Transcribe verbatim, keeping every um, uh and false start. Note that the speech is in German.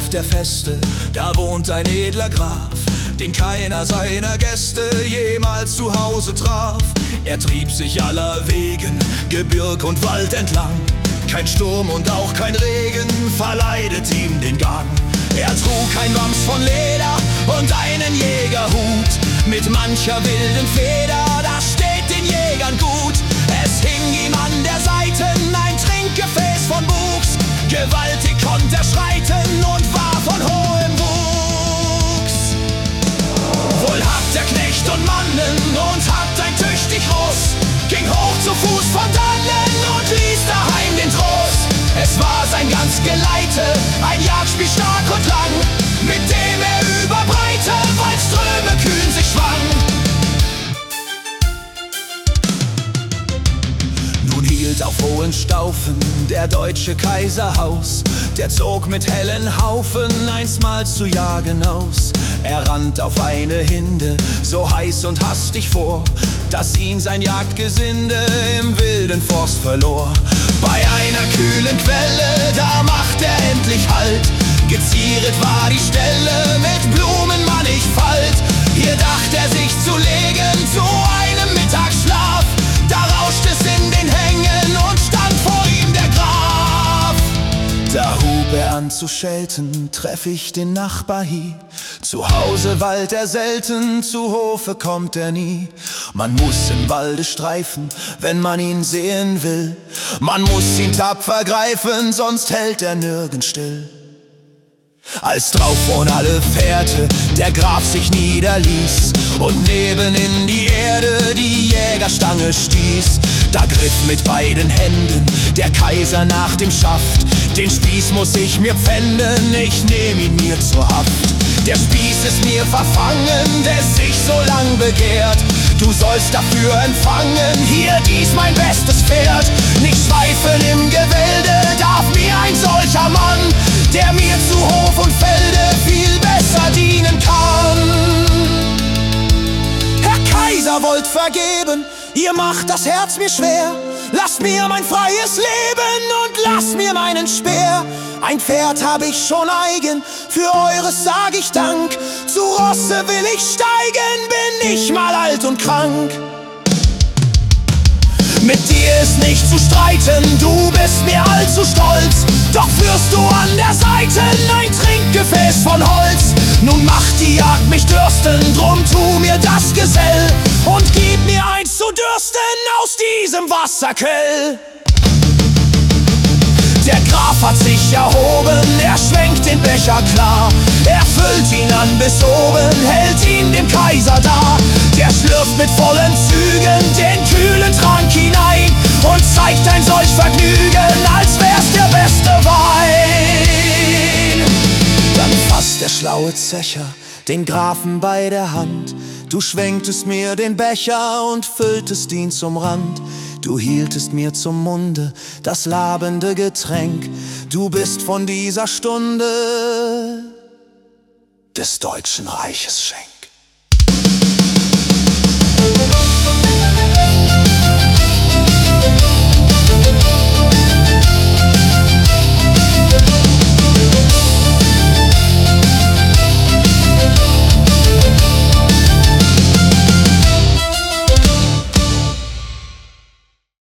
Dorf der Feste, da wohnt ein edler Graf, den keiner seiner Gäste jemals zu Hause traf. Er trieb sich aller Wegen, Gebirg und Wald entlang. Kein Sturm und auch kein Regen verleidet ihm den Gang. Er trug ein Wams von Leder und einen Jägerhut. Mit mancher wilden Feder, das steht den Jägern gut. Es hing ihm an der Seite ein Trinkgefäß von Buchs. Gewaltig konnt er schreiten und war von hohem Wuchs. Wohl hat der Knecht und Mannen und hat ein tüchtig Ross, ging hoch zu Fuß von dannen und ließ daheim den Trost. Es war sein ganz Geleite, ein Jagdspiel stark und lang, mit dem er über breite Waldströme kühn sich schwang. Nun hielt auf Hohenstaufen der deutsche Kaiser Haus. Der zog mit hellen Haufen einstmals zu jagen aus. Er rannt auf eine Hinde, so heiß und hastig vor, dass ihn sein Jagdgesinde im wilden Forst verlor. Bei einer kühlen Quelle, da macht er endlich Halt. Gezieret war die Stelle mit Blumen mannigfalt. Hier dacht er sich zu legen zu einem Mittagsschlaf. Da rauscht es in den Hängen und stand vor ihm der Graf. Da hub er an zu schelten, treff ich den Nachbarhieb. Zu Hause wallt er selten, zu Hofe kommt er nie. Man muss im Walde streifen, wenn man ihn sehen will. Man muss ihn tapfer greifen, sonst hält er nirgends still. Als drauf von alle Fährte der Graf sich niederließ und neben in die Erde die Jägerstange stieß, da griff mit beiden Händen der Kaiser nach dem Schaft. Den Spieß muss ich mir pfänden, ich nehm ihn mir zur Haft. Der Spieß ist mir verfangen, der sich so lang begehrt. Du sollst dafür empfangen, hier dies mein bestes Pferd. Nicht schweifen im Gewälde darf mir ein solcher Mann, der mir zu Hof und Felde viel besser dienen kann. Herr Kaiser, wollt vergeben, ihr macht das Herz mir schwer. Lasst mir mein freies Leben und lasst mir meinen Speer. Ein Pferd hab ich schon eigen, für eures sag ich Dank. Zu Rosse will ich steigen, bin ich mal alt und krank. Mit dir ist nicht zu streiten, du bist mir allzu stolz. Doch führst du an der Seite ein Trinkgefäß von Holz. Nun macht die Jagd mich dürsten, drum tu mir das Gesell und gib mir eins zu dürsten aus diesem Wasserquell. Der Graf hat sich erhoben, er schwenkt den Becher klar. Er füllt ihn an bis oben, hält ihn dem Kaiser dar. Der schlürft mit vollen Zügen den kühlen Trank hinein und zeigt ein solch Vergnügen, als wär's der beste Wein. Dann fasst der schlaue Zecher den Grafen bei der Hand. Du schwenktest mir den Becher und fülltest ihn zum Rand. Du hieltest mir zum Munde das labende Getränk. Du bist von dieser Stunde des Deutschen Reiches Schenk.